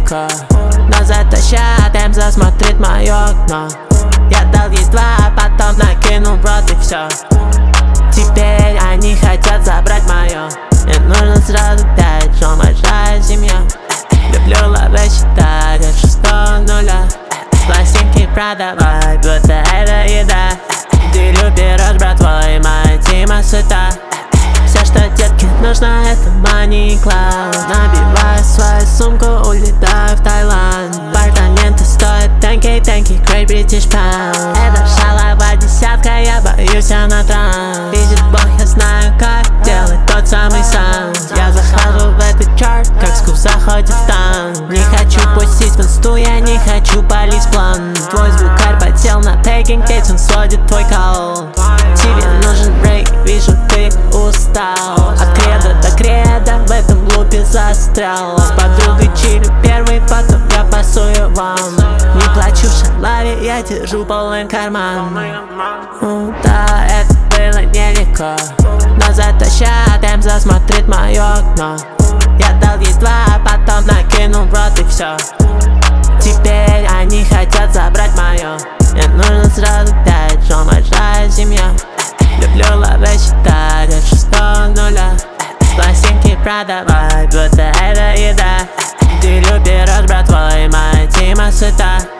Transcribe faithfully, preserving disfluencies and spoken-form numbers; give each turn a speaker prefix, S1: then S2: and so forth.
S1: нелегко, но зато ща темп засмотрит мое окно. Я дал ей два, потом накинул в рот и все. Теперь они хотят забрать мое. Мне нужно сразу пять, что большая семья. Люблю лаве считать от шестого нуля. Пластинки продавать, будто это еда. Делю пирог с братвой, моя тима сыта. Все, что детке нужно, это money и cloud. Набиваю свою сумку, улетаю в Таиланд. Апартаменты стоят тенки, тенки, Great British Pound. Это шаловая десятка, я боюсь, она транс. Видит Бог, я знаю, как делать тот самый саунд. Я захожу в этот чарт, как скуп заходит в танк. Не хочу пустить в инсту, я не хочу палить план. Твой звукарь потел на тейкинг, ведь он сводит твой кол. Тебе нужен брейк, вижу, ты устал. От кредо до кредо в этом лупе застрял. С подругой чилю первый, потом я пасую вам. Не плачу в шалаве, я держу полный карман. Ну да, это было нелегко, но зато ща темп засмотрит мое окно. Я дал ей два, потом накинул в рот и все. Теперь они хотят забрать мое. Мне нужно сразу пять, что большая семья. Люблю лаве считать от шестого нуля. Пластинки продавать, будто это еда. Делю пирог с братвой, моя тима сыта.